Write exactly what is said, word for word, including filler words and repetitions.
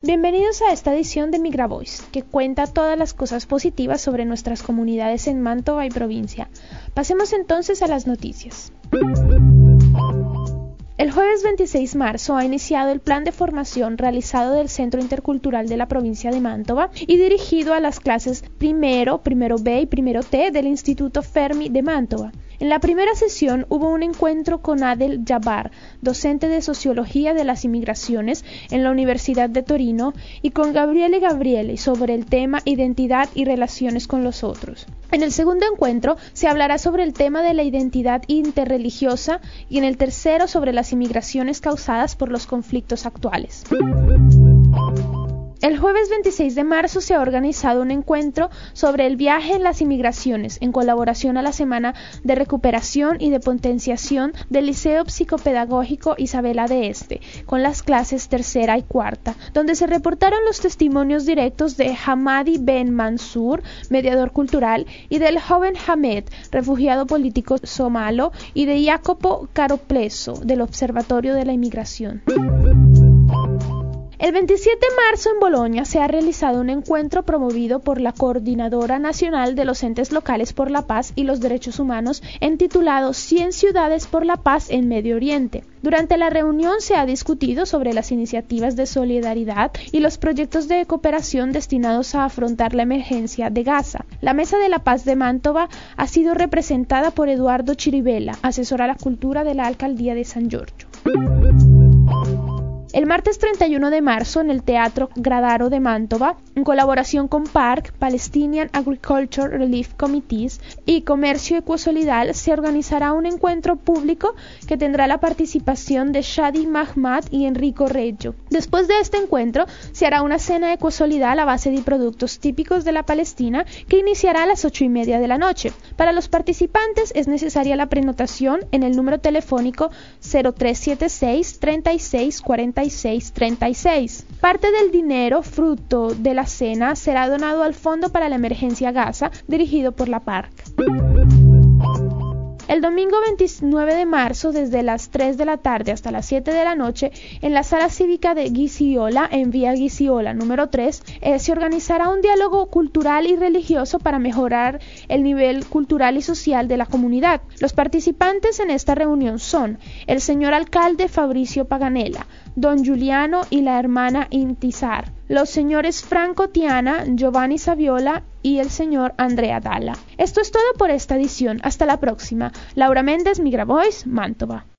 Bienvenidos a esta edición de Migra Voice, que cuenta todas las cosas positivas sobre nuestras comunidades en Mantova y provincia. Pasemos entonces a las noticias. El jueves veintiséis de marzo ha iniciado el plan de formación realizado del Centro Intercultural de la provincia de Mantova y dirigido a las clases primero, primero B y primero T del Instituto Fermi de Mantova. En la primera sesión hubo un encuentro con Adel Jabbar, docente de Sociología de las Inmigraciones en la Universidad de Torino, y con Gabriele Gabriele sobre el tema Identidad y relaciones con los otros. En el segundo encuentro se hablará sobre el tema de la identidad interreligiosa y en el tercero sobre las inmigraciones causadas por los conflictos actuales. El jueves veintiséis de marzo se ha organizado un encuentro sobre el viaje en las inmigraciones en colaboración a la Semana de Recuperación y de Potenciación del Liceo Psicopedagógico Isabela de Este, con las clases tercera y cuarta, donde se reportaron los testimonios directos de Hamadi Ben Mansur, mediador cultural, y del joven Hamed, refugiado político somalo, y de Jacopo Caropleso, del Observatorio de la Inmigración. El veintisiete de marzo en Bolonia se ha realizado un encuentro promovido por la Coordinadora Nacional de los Entes Locales por la Paz y los Derechos Humanos, intitulado cien ciudades por la paz en Medio Oriente. Durante la reunión se ha discutido sobre las iniciativas de solidaridad y los proyectos de cooperación destinados a afrontar la emergencia de Gaza. La Mesa de la Paz de Mantova ha sido representada por Eduardo Chirivella, asesor a la cultura de la Alcaldía de San Giorgio. El martes treinta y uno de marzo, en el Teatro Gradaro de Mantova, en colaboración con P A R C, Palestinian Agriculture Relief Committees y Comercio Ecosolidal, se organizará un encuentro público que tendrá la participación de Shadi Mahmad y Enrico Reggio. Después de este encuentro, se hará una cena ecosolidal a base de productos típicos de la Palestina que iniciará a las ocho y media de la noche. Para los participantes es necesaria la prenotación en el número telefónico cero tres siete seis, treinta y seis, cuarenta y seis, treinta y seis. Parte del dinero fruto de la cena será donado al Fondo para la Emergencia Gaza, dirigido por la P A R C. El domingo veintinueve de marzo, desde las tres de la tarde hasta las siete de la noche, en la Sala Cívica de Gisiola, en Vía Gisiola número tres, eh, se organizará un diálogo cultural y religioso para mejorar el nivel cultural y social de la comunidad. Los participantes en esta reunión son el señor alcalde Fabricio Paganella, don Giuliano y la hermana Intizar, los señores Franco Tiana, Giovanni Saviola y el señor Andrea Dalla. Esto es todo por esta edición. Hasta la próxima. Laura Méndez, Migra Voice, Mantova.